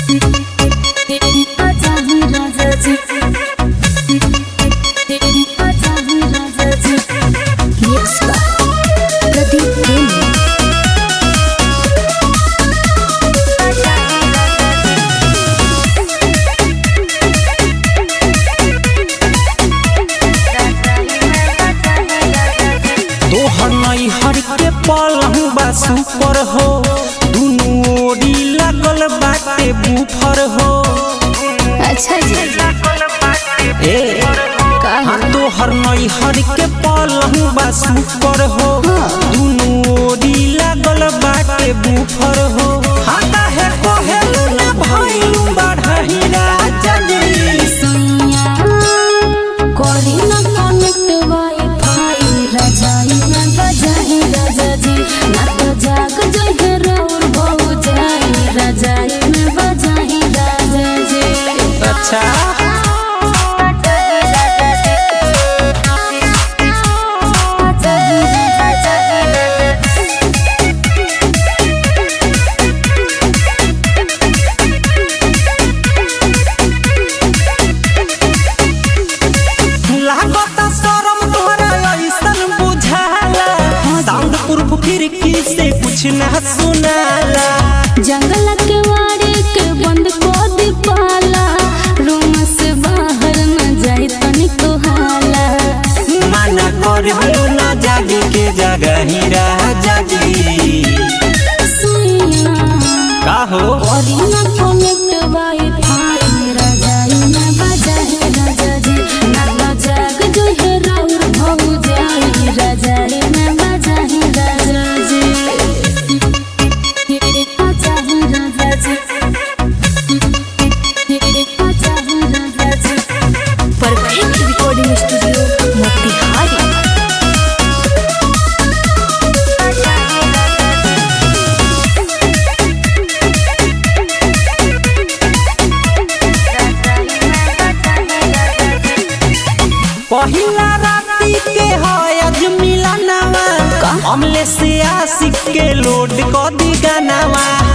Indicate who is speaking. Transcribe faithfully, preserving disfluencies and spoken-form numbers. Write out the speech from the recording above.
Speaker 1: Super हो दुनु ओरी लागल बाटे बुफर हो।
Speaker 2: अच्छा जी
Speaker 1: ए हाँ तो हर नई हर के पलहू बा सुपर हो दुनु ओरी लागल बाटे बुफर हो। हाँ काहे कहेलू ना भइलू बढ़ही राजा जी
Speaker 2: सैया कोरी ना कनेक्ट वाईफाई राजाई ना बजाई राजा जी ना तो जाग जाए राउर बहु जाई राजाई में बजाई राजा जी।
Speaker 1: अच्छा खिड़की से कुछ ना सुनाला
Speaker 2: जंगल के वाड़े के बंद को दी पाला रूम से बाहर न जाए तनिको हाला।
Speaker 1: मना कर ना जागी के जगह ही राजा जी
Speaker 2: सुइना
Speaker 1: का हो
Speaker 2: और ना कनेक्ट वाईफाई राजाई में बजाए राजा जी ना तो जाग जो है राउर भौ जाए राजाई में बजाए राजा जी। Perfect recording studio Motihari.
Speaker 1: पहिला राती के हयज मिलनवा हमले से आशिक के लोड क दी गानवा।